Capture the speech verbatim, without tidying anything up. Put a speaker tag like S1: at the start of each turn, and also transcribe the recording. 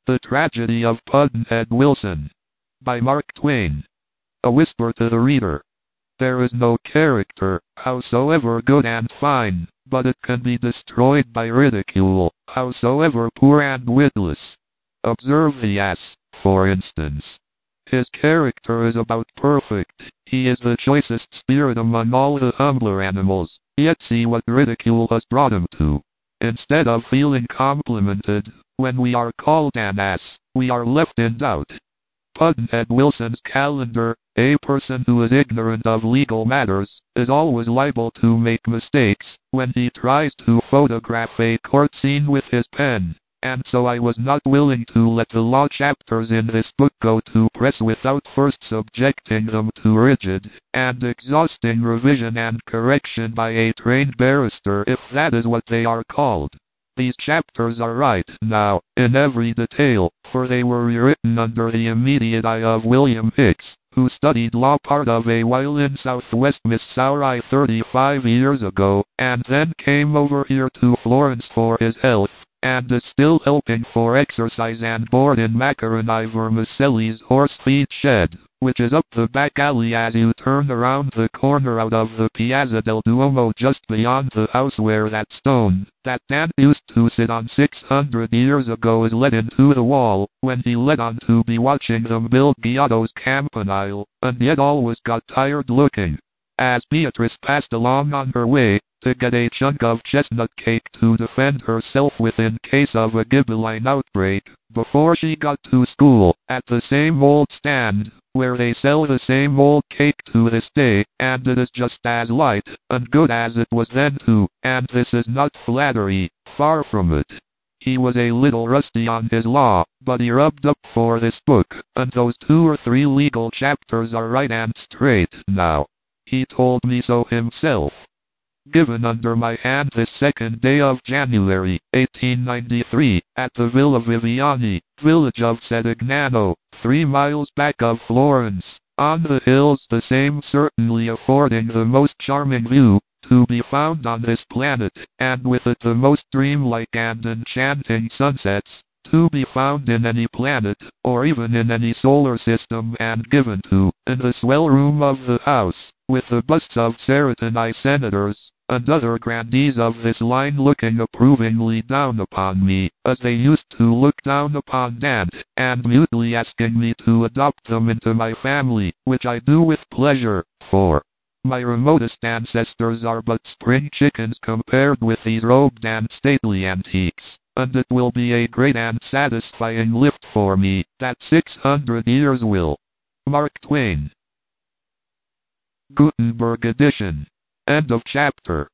S1: The Tragedy of Pudd'nhead Wilson, by Mark Twain. A whisper to the reader. There is no character, howsoever good and fine, but it can be destroyed by ridicule, howsoever poor and witless. Observe the ass, for instance. His character is about perfect, he is the choicest spirit among all the humbler animals, yet see what ridicule has brought him to. Instead of feeling complimented, when we are called an ass, we are left in doubt. Pudd'nhead Wilson's calendar, a person who is ignorant of legal matters, is always liable to make mistakes when he tries to photograph a court scene with his pen, and so I was not willing to let the law chapters in this book go to press without first subjecting them to rigid and exhausting revision and correction by a trained barrister, if that is what they are called. These chapters are right, now, in every detail, for they were rewritten under the immediate eye of William Hicks, who studied law part of a while in southwest Missouri thirty-five years ago, and then came over here to Florence for his health, and is still helping for exercise and board in Macaroni Vermicelli's horse feed shed, which is up the back alley as you turn around the corner out of the Piazza del Duomo just beyond the house where that stone, that Dan used to sit on six hundred years ago, is let into the wall, when he let on to be watching them build Giotto's campanile, and yet always got tired looking. As Beatrice passed along on her way, to get a chunk of chestnut cake to defend herself with in case of a Ghibelline outbreak, before she got to school, at the same old stand, where they sell the same old cake to this day, and it is just as light and good as it was then too, and this is not flattery, far from it. He was a little rusty on his law, but he rubbed up for this book, and those two or three legal chapters are right and straight now. He told me so himself. Given under my hand this second day of January, eighteen ninety-three, at the Villa Viviani, village of Sedignano, three miles back of Florence, on the hills, the same certainly affording the most charming view to be found on this planet, and with it the most dreamlike and enchanting sunsets to be found in any planet, or even in any solar system, and given to, in the swell room of the house, with the busts of Serotonin senators, and other grandees of this line looking approvingly down upon me, as they used to look down upon Dant, and mutely asking me to adopt them into my family, which I do with pleasure, for my remotest ancestors are but spring chickens compared with these robed and stately antiques, and it will be a great and satisfying lift for me, that six hundred years will. Mark Twain. Gutenberg edition. End of chapter.